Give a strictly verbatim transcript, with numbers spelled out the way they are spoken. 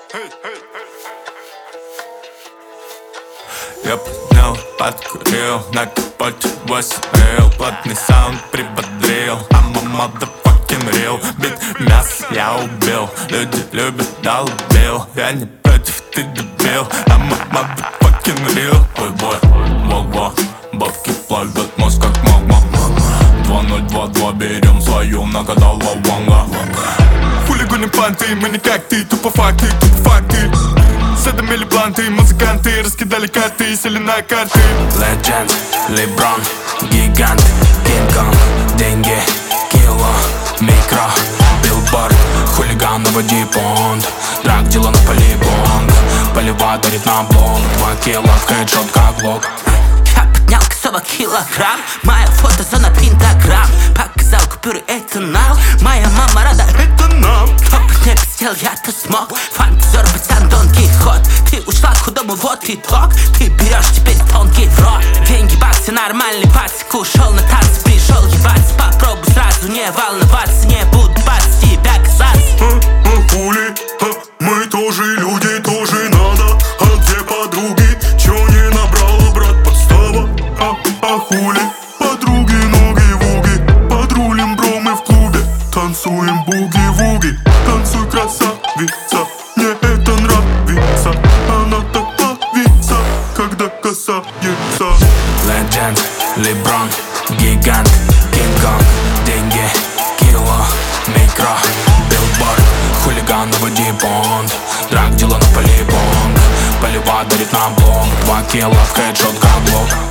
Я поднял, подкурил, на капоте восемь. Плотный саунд приподрил, I'm a motherfucking real. Бит мясо я убил, люди любят, да убил. Я не против, ты дебил, I'm a motherfucking real. Ой, бой, во-во, бабки плавят мозг как магма. Два ноль два два, берем свою, нагадала ванга. Хулиганы панты, мы не как ты, тупо факты, тупо факты. Задымели бланты, музыканты, раскидали карты, сели на карты. Legend, Леброн, гигант, Кинг-Конг, деньги, кило, микро, билборд, хулиган, наводи понт, драг дела на полигон, полива дарит на бомб, два кило, хедшот как лог. Я поднял сорок килограмм, моя фотозона пентаграмм. Показал купюры, это нам, моя мама рада, это нам. Кто бы не пиздел, я то смог, фантазер, пацан, Дон Кихот. Ты ушла к худому, вот итог, ты берешь теперь тонкий в рот. Деньги, баксы, нормальный пасик, ушел на танцы, пришел ебаться. Попробуй сразу не волноваться, не буду баться, тебя касаться. А, а хули, а, мы тоже люди, тоже надо. А где подруги, чё не набрала, брат, подстава? А, а хули, подруги, ноги-вуги, подрулим, бро, мы в клубе, танцуем буги-вуги. Танцуй, красавица, мне это нравится. Она так плавится, когда касается. Legend, Леброн, гигант, Кинг-Конг, деньги, кило, микро, билборд, хулиган, наводи понт, драг дела на полигон, полива дарит на бомб, два кило, хедшот как блок.